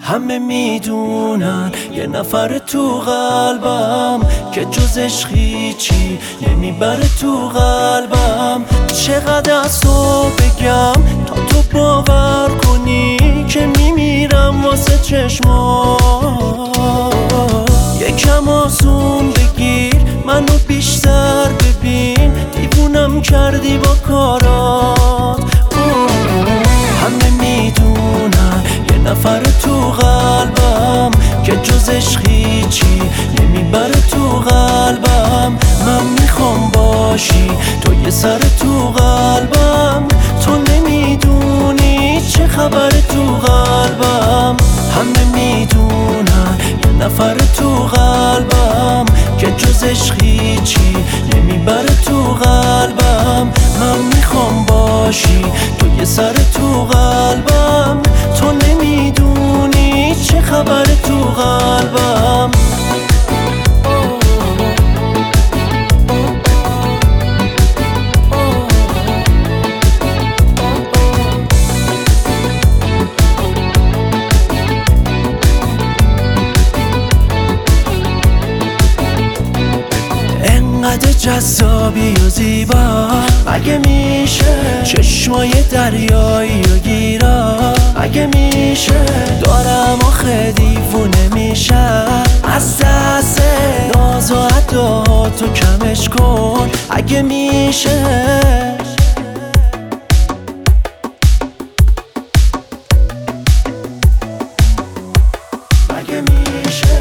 همه میدونن یه نفر تو قلبم که جز عشق هیچی نمیبره تو قلبم. چقدر از تو بگم تا تو باور کنی که میمیرم واسه چشمات. یکم آسون بگیر منو بیشتر ببین، دیوونم کردی با کارات. همه میدونن یه نفر تو قلبم که جز عشق هیچی نمیبره تو قلبم. من میخوام باشی تو یه سر تو قلبم، تو نمیدونی چه خبر تو قلبم. همه میدونن یه نفر تو قلبم که جز عشق هیچی نمیبره تو قلبم. من میخوام باشی تو یه سر تو قلبم، تو نمیدونی چه خبر تو قلبم. انقدر جذابی و زیبا اگه میشه، چشمای دریایی و گیرا اگه میشه، دارم آخه دیوونه میشم از دست ناز و عداتو کمش کن اگه میشه. اگه میشه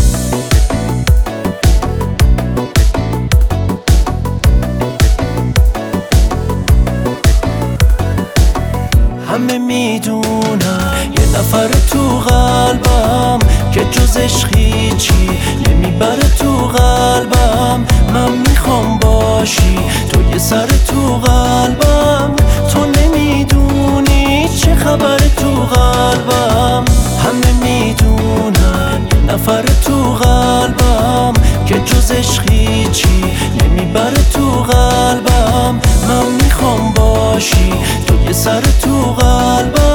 همه میدونن یه نفر تو قلبم که جز عشق هیچی نمیبره تو قلبم. من میخوام باشی تو یه سر تو قلبم، تو نمیدونی چه خبر تو قلبم. همه میدونن یه نفر تو قلبم که جز عشق هیچی نمیبره تو قلبم. من میخوام باشی تو یه سر تو قلبم،